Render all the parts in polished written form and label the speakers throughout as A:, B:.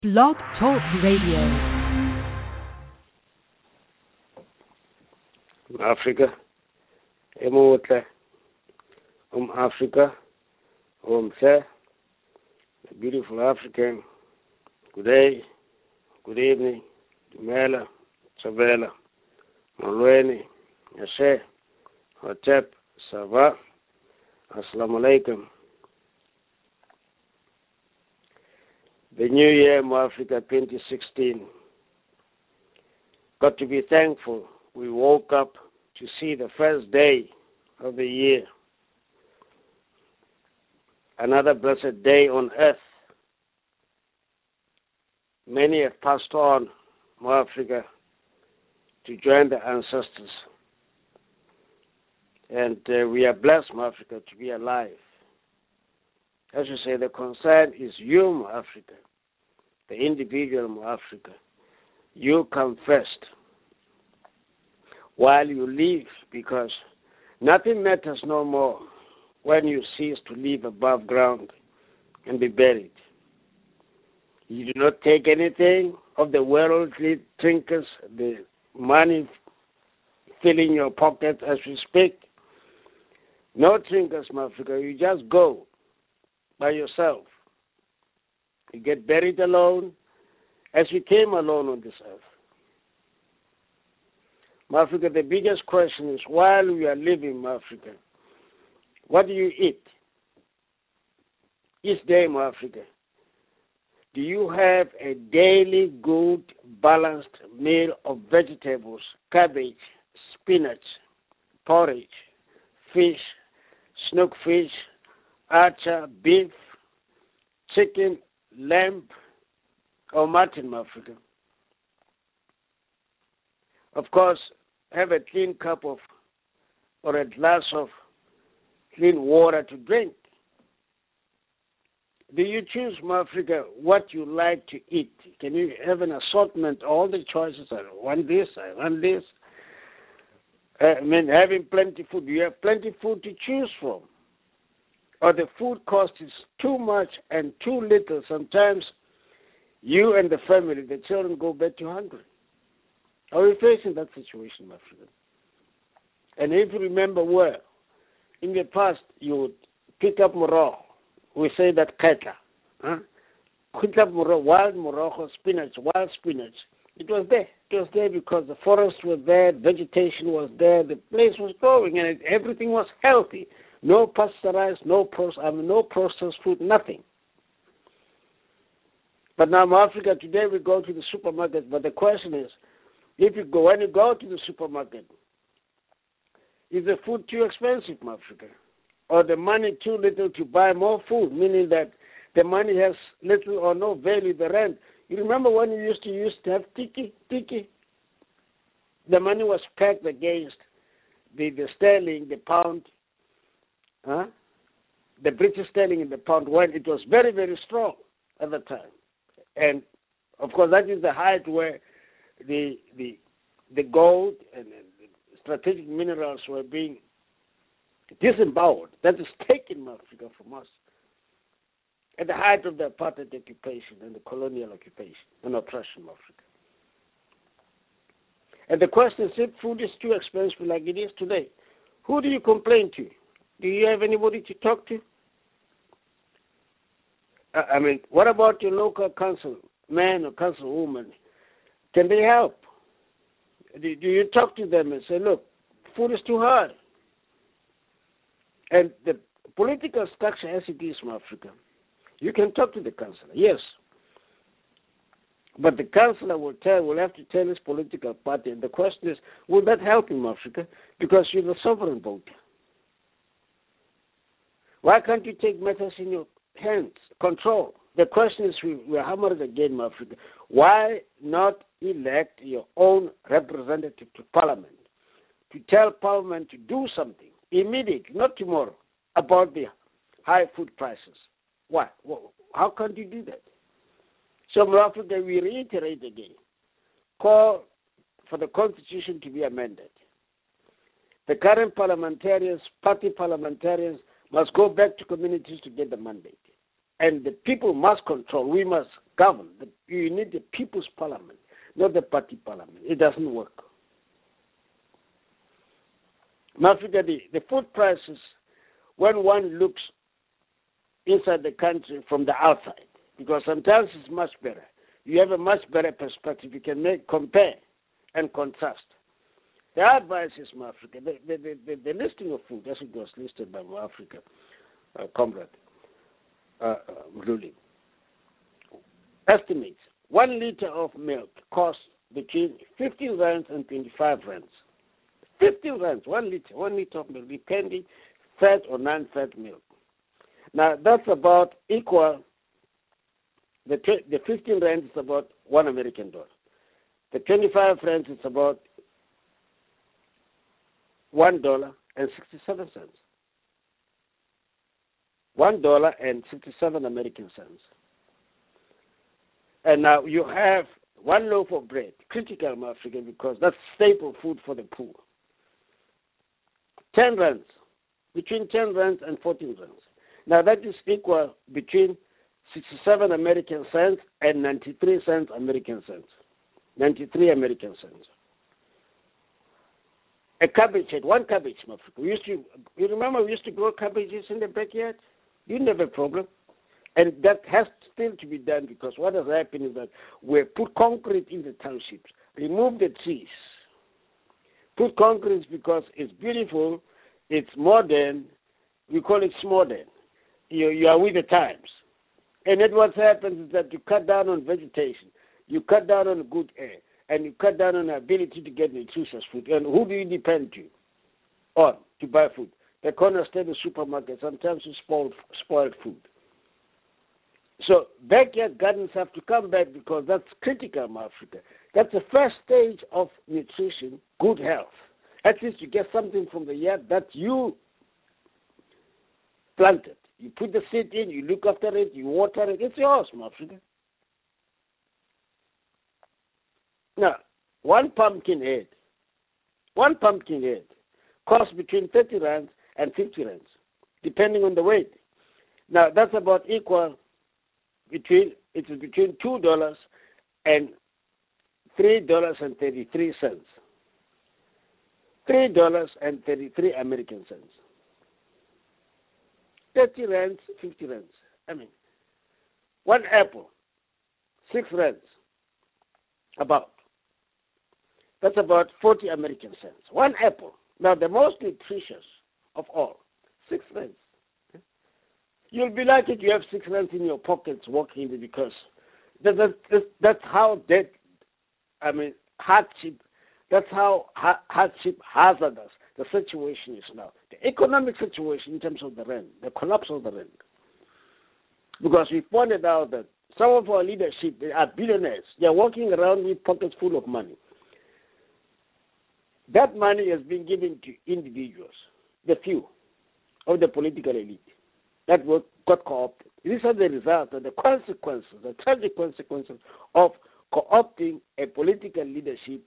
A: Blog Talk Radio.
B: Africa, emotle, Africa, the beautiful African. Good day, good evening, Dumela, Chavela, Malweni, Yashe, Hotep, Sava, Assalamu alaikum. The New Year, Africa 2016. Got to be thankful we woke up to see the first day of the year. Another blessed day on earth. Many have passed on, Africa, to join the ancestors. And we are blessed, Africa, to be alive. As you say, the concern is you, Africa, the individual Africa. You come first while you live, because nothing matters no more when you cease to live above ground and be buried. You do not take anything of the worldly trinkets, the money filling your pocket as we speak. No trinkets, Africa. You just go by yourself. You get buried alone, as we came alone on this earth. Africa, the biggest question is, while we are living, Africa, what do you eat? Each day, Africa, do you have a daily good, balanced meal of vegetables, cabbage, spinach, porridge, fish, snook fish, archer, beef, chicken, lamb, or mutton, Africa? Of course, have a clean cup of or a glass of clean water to drink. Do you choose, Africa, what you like to eat? Can you have an assortment, all the choices? I want this, I want this. Having plenty food. Do you have plenty food to choose from? Or the food cost is too much and too little? Sometimes you and the family, the children, go back to hungry. Are we facing that situation, my friend? And if you remember well, in the past, you would pick up moroho. We say that keta. Pick up moroho, wild moroho, spinach, wild spinach. It was there. It was there because the forests were there, vegetation was there, the place was growing, and everything was healthy. No pasteurized, no processed food, nothing. But now in Africa, today we go to the supermarket, but the question is, when you go to the supermarket, is the food too expensive in Africa? Or the money too little to buy more food, meaning that the money has little or no value, the rent. You remember when you used to have tiki? The money was pegged against the sterling, the pound, the British sterling and the pound, when it was very, very strong at the time. And, of course, that is the height where the gold and the strategic minerals were being disemboweled. That is taken Africa from us at the height of the apartheid occupation and the colonial occupation and oppression of Africa. And the question is, if food is too expensive like it is today, who do you complain to? Do you have anybody to talk to? What about your local councilman or councilwoman? Can they help? Do you talk to them and say, look, food is too hard? And the political structure as it is in Africa, you can talk to the councillor, yes. But the councillor will have to tell his political party, and the question is, will that help him, Africa? Because you're the sovereign voter. Why can't you take matters in your hands, control? The question is, we're hammered again, Africa. Why not elect your own representative to Parliament, to tell Parliament to do something immediately, not tomorrow, about the high food prices? Why? How can't you do that? So, Africa, we reiterate again, call for the Constitution to be amended. The current parliamentarians, party parliamentarians, must go back to communities to get the mandate. And the people must control. We must govern. You need the people's parliament, not the party parliament. It doesn't work. In Africa, the food prices, when one looks inside the country from the outside, because sometimes it's much better. You have a much better perspective. You can compare and contrast. The advice is Africa. The listing of food, as it was listed by Africa comrade ruling, estimates 1 liter of milk costs between 15 rands and 25 rands. 15 rands, 1 liter of milk, depending fat or non-fat milk. Now that's about equal. The 15 rands is about $1 American. The 25 rands is about $1.67. $1.67 American cents. And now you have 1 loaf of bread, critical in Africa because that's staple food for the poor. 10 rands, between 10 rands and 14 rands. Now that is equal between 67 American cents and 93 cents American cents. 93 American cents. A cabbage head, 1 cabbage in Africa. You remember we used to grow cabbages in the backyard? You didn't have a problem. And that has still to be done because what has happened is that we put concrete in the townships, remove the trees, put concrete because it's beautiful, it's modern, we call it modern. You are with the times. And then what happens is that you cut down on vegetation, you cut down on good air, and you cut down on the ability to get nutritious food. And who do you depend on to buy food? The corner store, the supermarket, sometimes you spoiled food. So backyard gardens have to come back because that's critical in Africa. That's the first stage of nutrition, good health. At least you get something from the yard that you planted. You put the seed in, you look after it, you water it. It's yours, in Africa. Now, 1 pumpkin head costs between 30 rands and 50 rands, depending on the weight. Now, that's about equal between $2 and $3.33. $3.33 American cents. 30 rands, 50 rands. I mean, 1 apple, 6 rands, about. That's about 40 American cents. 1 apple. Now, the most nutritious of all, 6 rands. You'll be lucky to have 6 rands in your pockets walking because that's how hardship, that's how hardship hazardous the situation is now. The economic situation in terms of the rand, the collapse of the rand. Because we pointed out that some of our leadership, they are billionaires. They are walking around with pockets full of money. That money has been given to individuals, the few of the political elite that got co-opted. These are the results and the consequences, the tragic consequences of co-opting a political leadership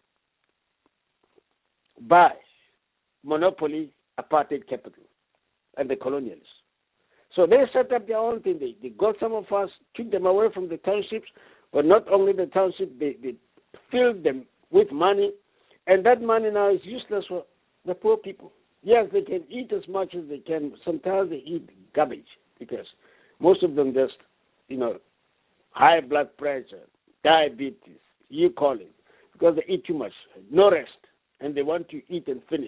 B: by monopoly apartheid capital and the colonialists. So they set up their own thing. They got some of us, took them away from the townships, but not only the township, they filled them with money, and that money now is useless for the poor people. Yes, they can eat as much as they can. Sometimes they eat garbage because most of them just, high blood pressure, diabetes, you call it, because they eat too much, no rest, and they want to eat and finish.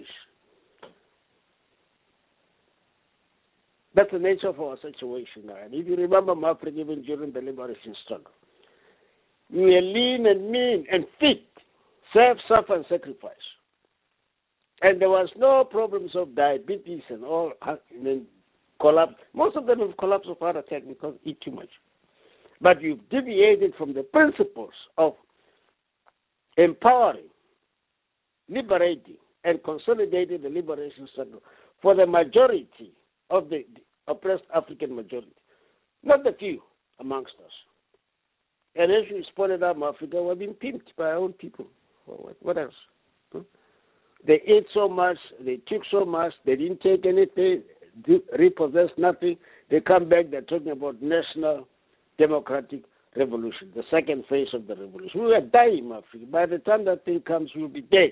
B: That's the nature of our situation now. And if you remember Africa, even during the liberation struggle, we were lean and mean and fit, serve, suffer, and sacrifice. And there was no problems of diabetes and all, and then collapse. Most of them have collapsed of heart attack because they eat too much. But you've deviated from the principles of empowering, liberating, and consolidating the liberation struggle for the majority of the oppressed African majority, not the few amongst us. And as we pointed out in Africa, we're being pimped by our own people. What else? They ate so much, they took so much, they didn't take anything, repossessed nothing. They come back, they're talking about national democratic revolution, the second phase of the revolution. We were dying, Africa. By the time that thing comes, we'll be dead.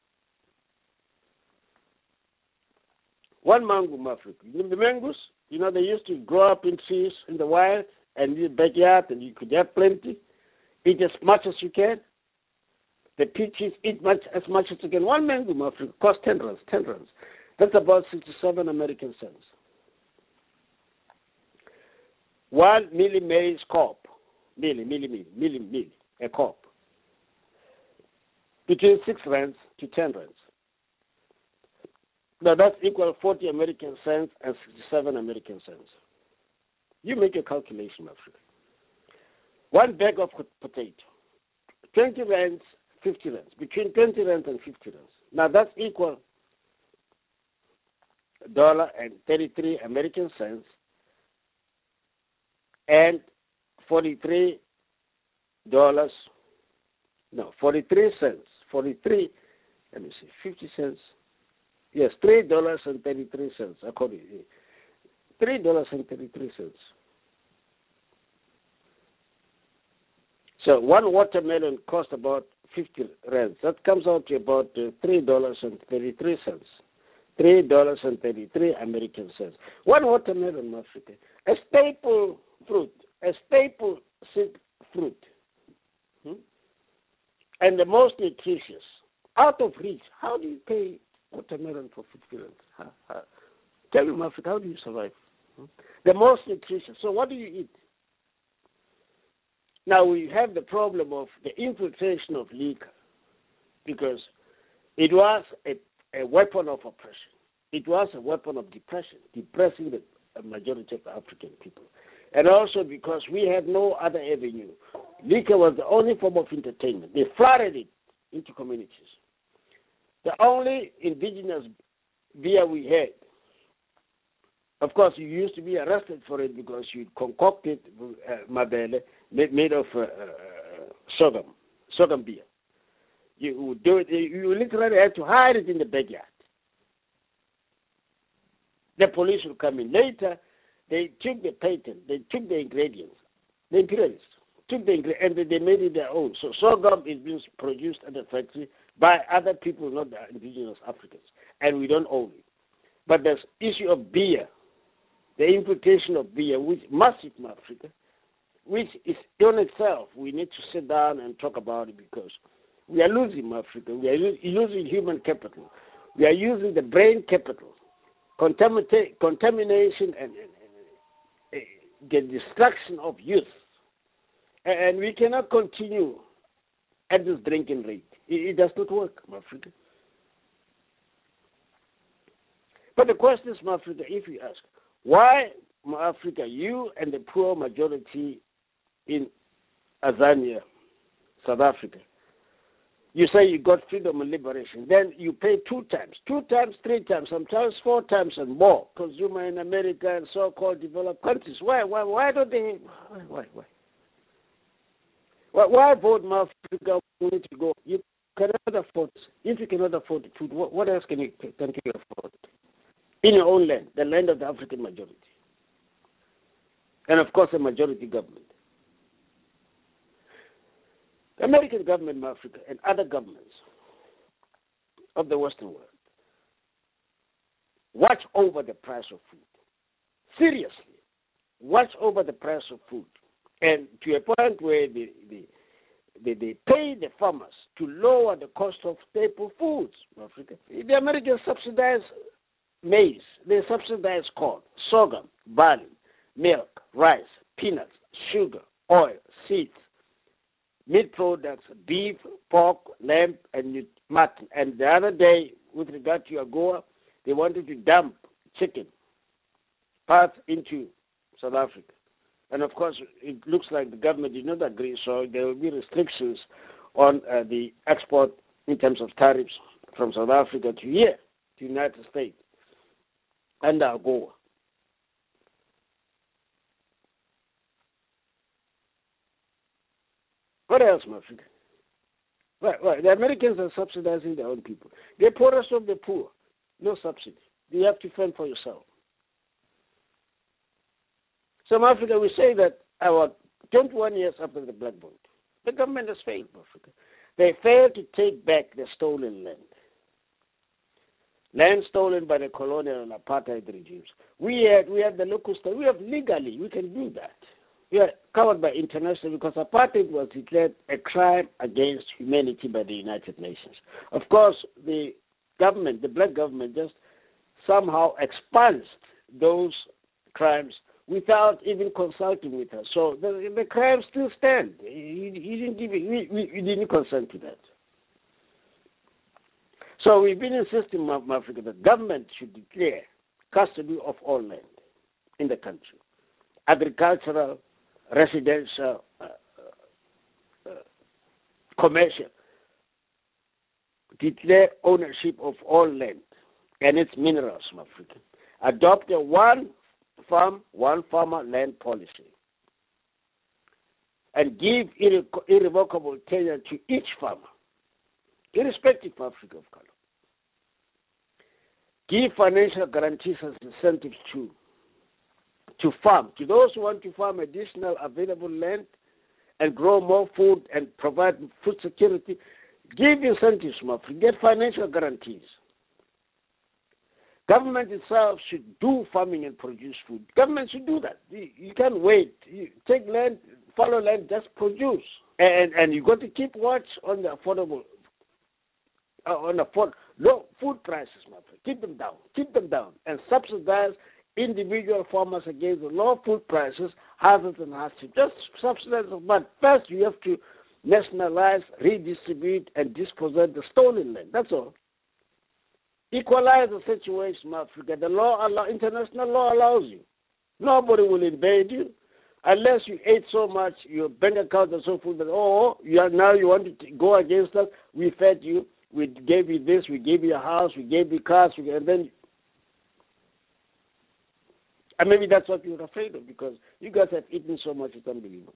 B: One mango, Africa. The mangoes, they used to grow up in trees in the wild and in the backyard, and you could have plenty. Eat as much as you can. The peaches, eat as much as you can. One mango, Africa, costs 10 rands. 10 rands. That's about 67 American cents. 1 milli maize cob. Milli, a cob. Between 6 rands to 10 rands. Now that's equal 40 American cents and 67 American cents. You make a calculation, Africa. 1 bag of potato, 20 rands, 50 rands. Between 20 rands and 50 rands. Now that's equal $1.33 American cents and 43 cents. 50 cents. Yes, $3.33 according. $3.33. So 1 watermelon costs about 50 rands. That comes out to about $3.33. $3.33 American cents. 1 watermelon, Africa. A staple fruit. A staple seed fruit. And the most nutritious. Out of reach. How do you pay watermelon for 50 rands? Tell me, Africa, how do you survive? The most nutritious. So what do you eat? Now we have the problem of the infiltration of liquor because it was a weapon of oppression. It was a weapon of depression, depressing the majority of the African people. And also because we had no other avenue. Liquor was the only form of entertainment. They flooded it into communities. The only indigenous beer we had, of course, you used to be arrested for it because you concocted mabele made of sorghum beer. You would do it. You literally had to hide it in the backyard. The police would come in later. They took the patent. They took the ingredients. The imperialists took the ingredients and they made it their own. So sorghum is being produced at the factory by other people, not the indigenous Africans, and we don't own it. But the issue of beer, the importation of beer, which massive in Africa, which is on itself, we need to sit down and talk about it because we are losing Africa. We are losing human capital. We are using the brain capital, contamination and the destruction of youth. And we cannot continue at this drinking rate. It does not work, Africa. But the question is, Africa, if you ask, why, Africa, you and the poor majority in Azania, South Africa, you say you got freedom and liberation, then you pay 2 times, 3 times, sometimes 4 times and more, consumer in America and so-called developed countries. Why don't they? Why vote Africa need to go? You cannot afford. If you cannot afford food, what else can you afford? In your own land, the land of the African majority, and of course, a majority government. The American government in Africa and other governments of the Western world watch over the price of food. Seriously, watch over the price of food. And to a point where they pay the farmers to lower the cost of staple foods in Africa. The Americans subsidize maize, they subsidize corn, sorghum, barley, milk, rice, peanuts, sugar, oil, seeds, meat products, beef, pork, lamb, and mutton. And the other day, with regard to AGOA, they wanted to dump chicken parts into South Africa. And of course, it looks like the government did not agree, so there will be restrictions on the export in terms of tariffs from South Africa to here, to the United States, under AGOA. What else, Africa? Well, the Americans are subsidizing their own people. The poorest of the poor, no subsidy. You have to fend for yourself. So, Africa, we say that our 21 years after the Black Vote. The government has failed Africa. They failed to take back the stolen land. Land stolen by the colonial and apartheid regimes. We have the local state. We have legally, we can do that. We are covered by international because apartheid was declared a crime against humanity by the United Nations. Of course, the government, the black government, just somehow expunged those crimes without even consulting with us. So the crimes still stand. We didn't consent to that. So we've been insisting in Africa that government should declare custody of all land in the country, agricultural, residential, commercial. Declare ownership of all land and its minerals in Africa. Adopt a one farm, one farmer land policy. And give irrevocable tenure to each farmer, irrespective of Africa of color. Give financial guarantees as incentives to farm. To those who want to farm additional available land and grow more food and provide food security, give incentives, get financial guarantees. Government itself should do farming and produce food. Government should do that. You can't wait. You take land, follow land, just produce. And you got to keep watch on the affordable, low food prices, Keep them down, and subsidize individual farmers against the low food prices, hazards and hardships. Just subsidize them, but first you have to nationalize, redistribute, and dispossess the stolen land. That's all. Equalize the situation in Africa. The international law allows you. Nobody will invade you unless you ate so much, your bank account and so forth. That you want to go against us. We fed you. We gave you this. We gave you a house. We gave you cars. And maybe that's what you're afraid of because you guys have eaten so much. It's unbelievable.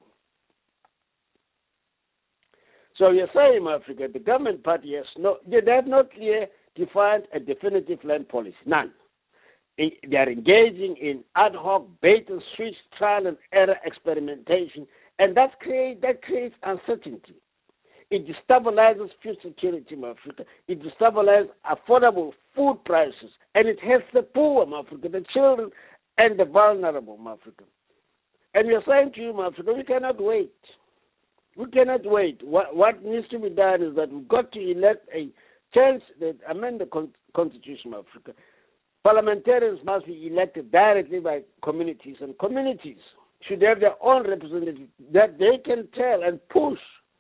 B: So you're saying, Africa, the government party they have not clear defined a definitive land policy. None. They are engaging in ad hoc bait and switch trial and error experimentation, and that creates uncertainty. It destabilizes food security in Africa. It destabilizes affordable food prices, and it hurts the poor in Africa, the children and the vulnerable in Africa. And we are saying to you, Africa, we cannot wait. We cannot wait. What needs to be done is that we've got to elect amend the Constitution of Africa. Parliamentarians must be elected directly by communities, and communities should have their own representatives that they can tell and push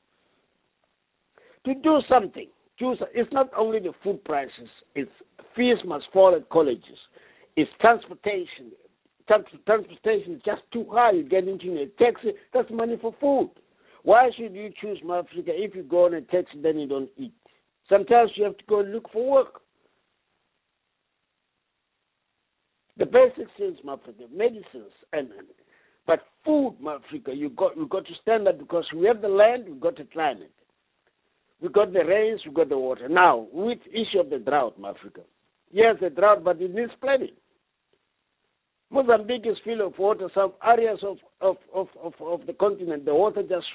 B: to do something. It's not only the food prices, it's fees must fall at colleges. It's transportation. Transportation is just too high. You get into a taxi, that's money for food. Why should you choose Africa if you go on a taxi then you don't eat? Sometimes you have to go look for work. The basic things, Africa, medicines, but food, Africa, we've got to stand up because we have the land, we've got the climate. We've got the rains, we've got the water. Now, with issue of the drought, Africa. Yes, the drought, but it needs planning. Mozambique is full of water. Some areas of the continent, the water just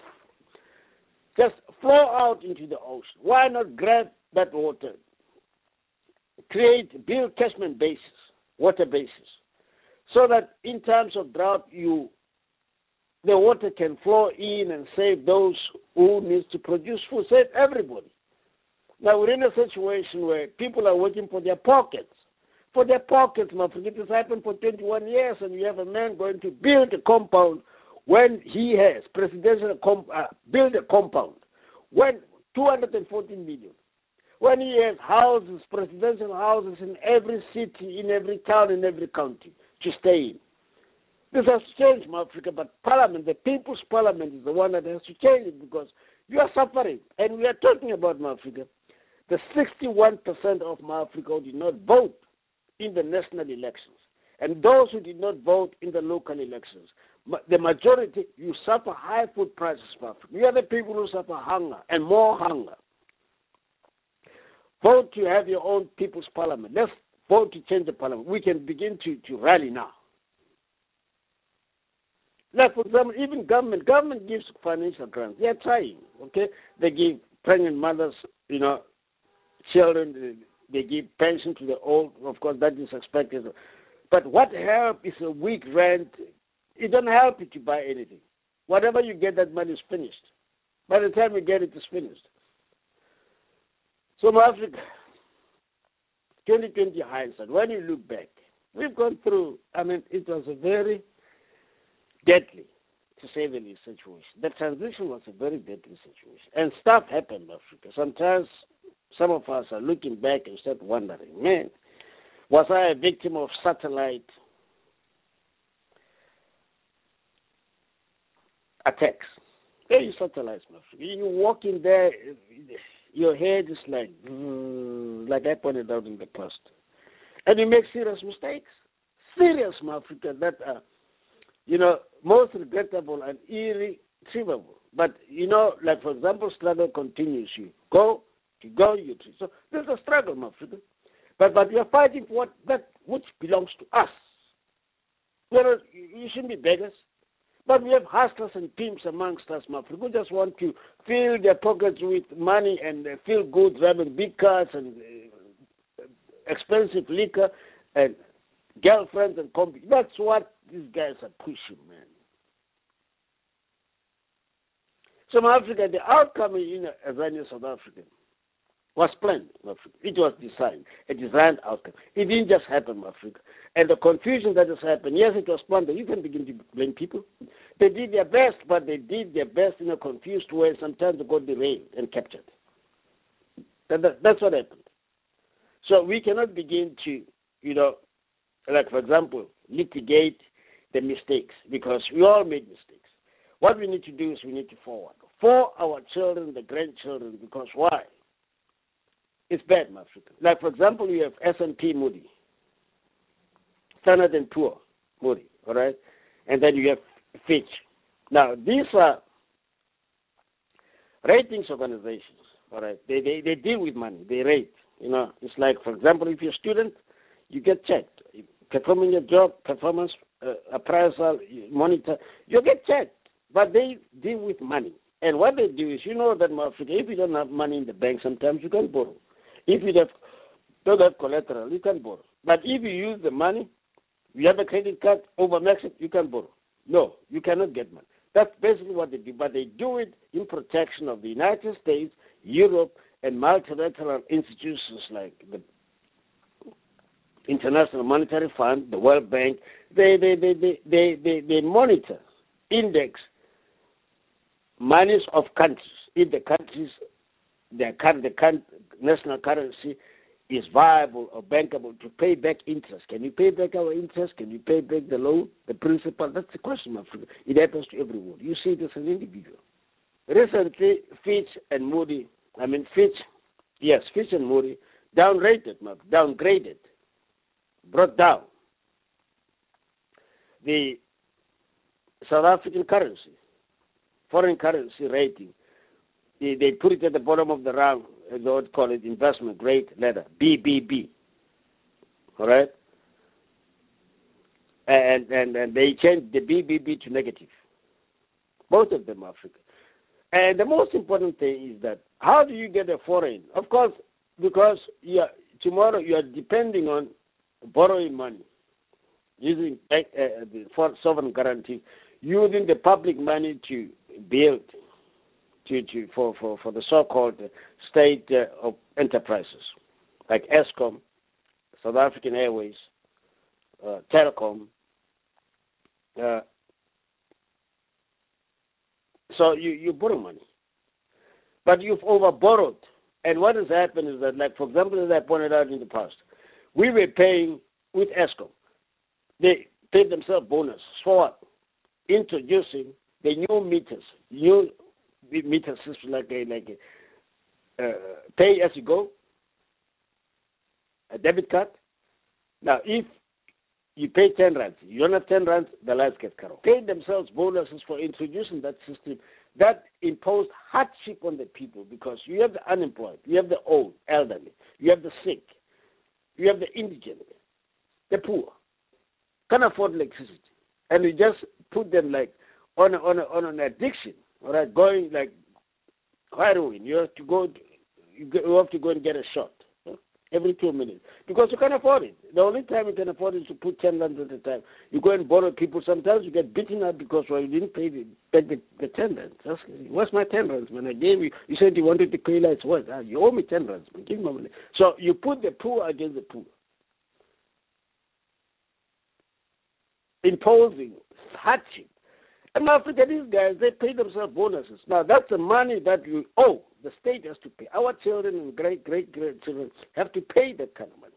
B: flow out into the ocean. Why not grab that water, build catchment bases, water bases, so that in times of drought, the water can flow in and save those who need to produce food, save everybody. Now we're in a situation where people are working for their pockets. For their pockets, it has happened for 21 years, and you have a man going to build a compound when he has build a compound when 214 million. When he has houses, presidential houses in every city, in every town, in every county to stay in. This has to change, Africa, but Parliament, the People's Parliament, is the one that has to change it because you are suffering. And we are talking about Africa. The 61% of Africa did not vote in the national elections. And those who did not vote in the local elections, the majority, you suffer high food prices for Africa. You are the people who suffer hunger and more hunger. Vote to have your own People's Parliament. Let's vote to change the Parliament. We can begin to rally now. Like, for example, even government gives financial grants. They are trying, okay? They give pregnant mothers, children, they give pension to the old. Of course, that is expected. But what help is a weak rent. It doesn't help you to buy anything. Whatever you get, that money is finished. By the time you get it, it's finished. So, Africa, 2020 hindsight, when you look back, we've gone through, it was a very deadly, to say the least, situation. The transition was a very deadly situation. And stuff happened in Africa. Sometimes some of us are looking back and start wondering, man, was I a victim of satellite attacks? There you satellites, in Africa. You walk in there, your head is like I pointed out in the past. And you make serious mistakes. Serious, Africa, that are, most regrettable and irretrievable. But, like, for example, struggle continues. You go, you treat. So there's a struggle, Africa. But we are fighting for that which belongs to us. You shouldn't be beggars. But we have hustlers and pimps amongst us, Africa, who just want to fill their pockets with money and feel good, driving big cars and expensive liquor and girlfriends and companies. That's what these guys are pushing, man. So, Africa, the outcome in Azania, South Africa, was planned, Africa. It was designed, a designed outcome. It didn't just happen, Africa. And the confusion that has happened, yes, it was planned. You can begin to blame people. They did their best, but they did their best in a confused way. Sometimes they got derailed and captured. That's what happened. So we cannot begin to, like, for example, litigate the mistakes, because we all made mistakes. What we need to do is we need to forward for our children, the grandchildren, because why? It's bad, Africa. Like, for example, you have S&P Moody, Standard & Poor Moody, all right? And then you have Fitch. Now, these are ratings organizations, all right? They deal with money. They rate. It's like, for example, if you're a student, you get checked. Performing your job, performance, appraisal, monitor, you get checked. But they deal with money. And what they do is, that in Africa, if you don't have money in the bank, sometimes you can borrow. If you don't have collateral, you can borrow. But if you use the money, you have a credit card, overmax it, you can borrow. No, you cannot get money. That's basically what they do. But they do it in protection of the United States, Europe, and multilateral institutions like the International Monetary Fund, the World Bank. They monitor, index monies of countries. If the countries, the national currency is viable or bankable to pay back interest. Can you pay back our interest? Can you pay back the loan, the principal? That's the question, my friend. It happens to everyone. You see it as an individual. Recently, Fitch and Moody, Fitch and Moody, downgraded, brought down the South African currency, foreign currency rating. They put it at the bottom of the round, as they would call it, investment grade letter, BBB. All right? And they changed the BBB to negative. Both of them, Africa. And the most important thing is that how do you get a foreign? Of course, because tomorrow you are depending on borrowing money, using the sovereign guarantee, using the public money to build for the so-called state of enterprises like Eskom, South African Airways, Telecom. So you borrow money, but you've over-borrowed. And what has happened is that, like, for example, as I pointed out in the past, we were paying with Eskom. They paid themselves bonus for what? Introducing the new meter system, like a pay as you go, a debit card. Now, if you pay 10 rands, you don't have 10 rands, the lights get cut off. Paid themselves bonuses for introducing that system. That imposed hardship on the people, because you have the unemployed, you have the old, elderly, you have the sick, you have the indigent, the poor, can't afford electricity. and you just put them like on an addiction, all right, going like heroin. You have to go and get a shot every 2 minutes because you can't afford it. The only time you can afford it is to put 10 rands at a time. You go and borrow people. Sometimes you get beaten up because you didn't pay the 10 rands. What's my 10 rands, man? I gave you. You said you wanted to pay like what? You owe me 10 rands, man. Give me my money. So you put the poor against the poor, imposing hardship. And after these guys, they pay themselves bonuses. Now, that's the money that you owe. The state has to pay. Our children and great-great-grandchildren have to pay that kind of money.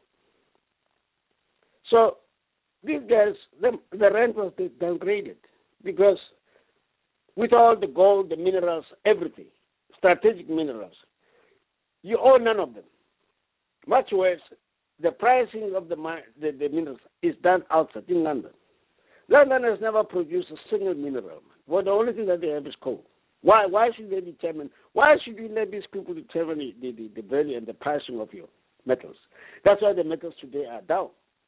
B: So these guys, the rent was downgraded because with all the gold, the minerals, everything, strategic minerals, you owe none of them. Much worse, the pricing of the minerals is done outside in London. London has never produced a single mineral. Well, the only thing that they have is coal. Why should they determine? Why should we let these people determine the value and the pricing of your metals? That's why the metals today are down.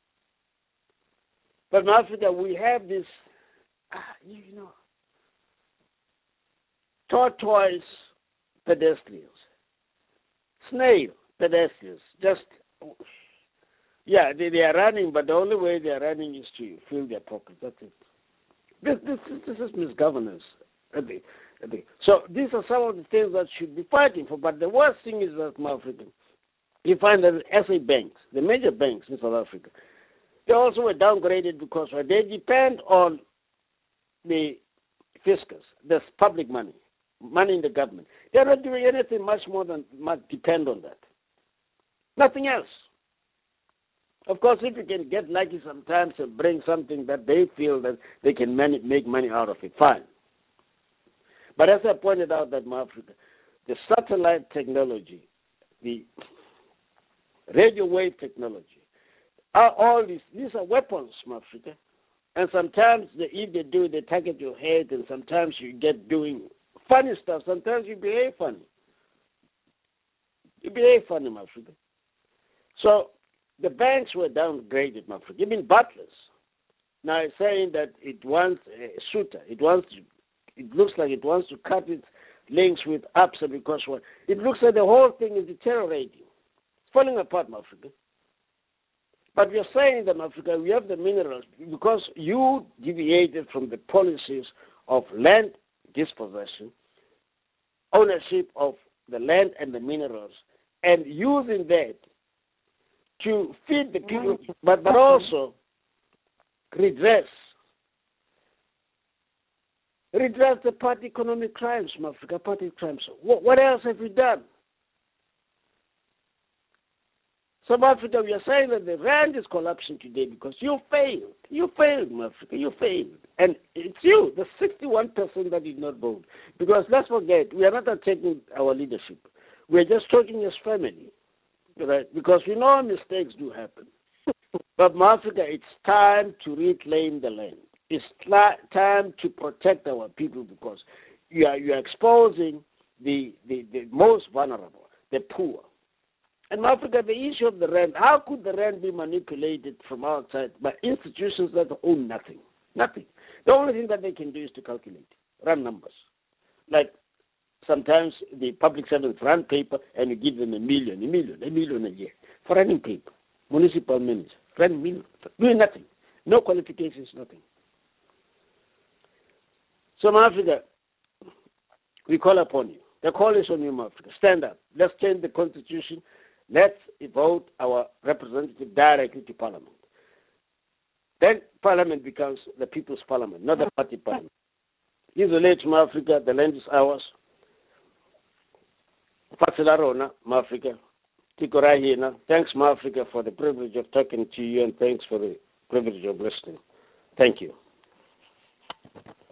B: But in Africa, we have this, tortoise pedestrians, snail pedestrians, just. Yeah, they are running, but the only way they are running is to fill their pockets. That's it. This is misgovernance. So these are some of the things that should be fighting for. But the worst thing is that in Africa, you find that SA banks, the major banks in South Africa, they also were downgraded because they depend on the fiscus, the public money in the government. They're not doing anything much more than depend on that. Nothing else. Of course, if you can get lucky sometimes and bring something that they feel that they can make money out of it, fine. But as I pointed out that in Africa, the satellite technology, the radio wave technology, all these are weapons in Africa. And sometimes if they do, they target your head, and sometimes you get doing funny stuff. Sometimes you behave funny. You behave funny in Africa. So the banks were downgraded in Africa. Even Butlers now it's saying that it wants a shooter. It looks like it wants to cut its links with Absa because it looks like the whole thing is deteriorating. It's falling apart in Africa. But we are saying that in Africa we have the minerals because you deviated from the policies of land dispossession, ownership of the land and the minerals, and using that to feed the people, but also redress the party economic crimes from Africa, party crimes. What else have we done? South Africa, we are saying that the rand is collapsing today because you failed. You failed, Africa. You failed. And it's you, the 61% that did not vote. Because let's forget, we are not attacking our leadership. We are just talking as family. Right? Because we know mistakes do happen. But in Africa, it's time to reclaim the land. It's time to protect our people because you are exposing the most vulnerable, the poor. And in Africa, the issue of the rand, how could the rand be manipulated from outside by institutions that own nothing? Nothing. The only thing that they can do is to calculate, run numbers. Like sometimes the public servants run paper and you give them a million a year for running paper. Municipal manager, run million, doing nothing. No qualifications, nothing. So in Africa, we call upon you. The call is on you, Africa. Stand up. Let's change the constitution. Let's vote our representative directly to Parliament. Then Parliament becomes the people's parliament, not the party parliament. Isolate from Africa, the land is ours. Fatselarona, Africa. Tikorahina. Thanks, Africa, for the privilege of talking to you, and thanks for the privilege of listening. Thank you.